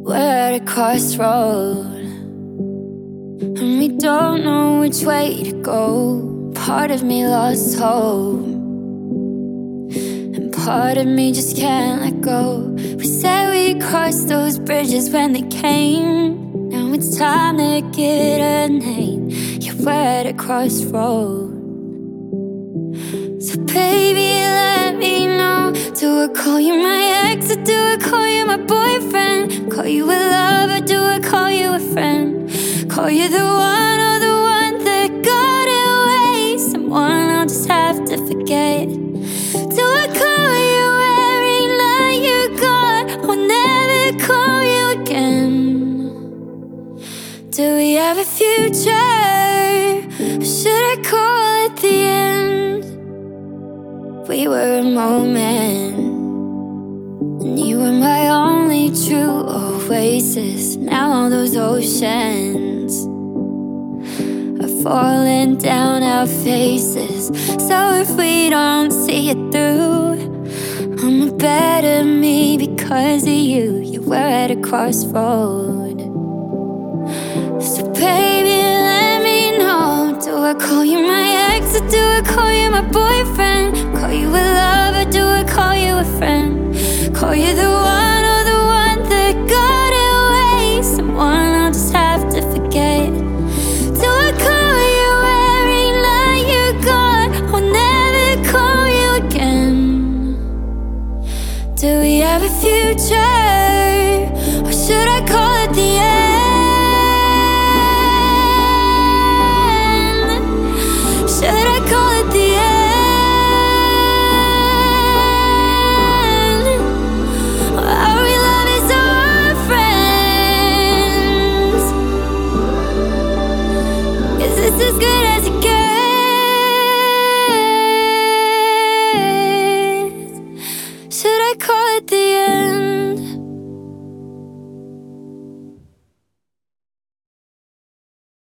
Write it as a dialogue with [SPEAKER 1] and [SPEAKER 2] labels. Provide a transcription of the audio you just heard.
[SPEAKER 1] We're at a crossroad, and we don't know which way to go. Part of me lost hope, and part of me just can't let go. We said we'd cross those bridges when they came. Now it's time to get a name. Yeah, we're at a crossroad. So baby, let me know. Do I call you my ex, or do I call you my boyfriend? Call you a lover, do I call you a friend? Call you the one, or the one that got away? Someone I'll just have to forget. Do I call you every night you're gone, or never call you again? Do we have a future, or should I call it the end? We were a moment, and you were my only true oasis. Now all those oceans are falling down our faces. So if we don't see it through, I'm a better me because of you. You were at a crossroad. So baby, let me know. Do I call you my ex, or do I call you my boyfriend? Call you a lover, do I call you a friend? Call you the one, or the one that got away? Someone I'll just have to forget. Do I call you every night you're gone, or never call you again? Do we have a future, or should I call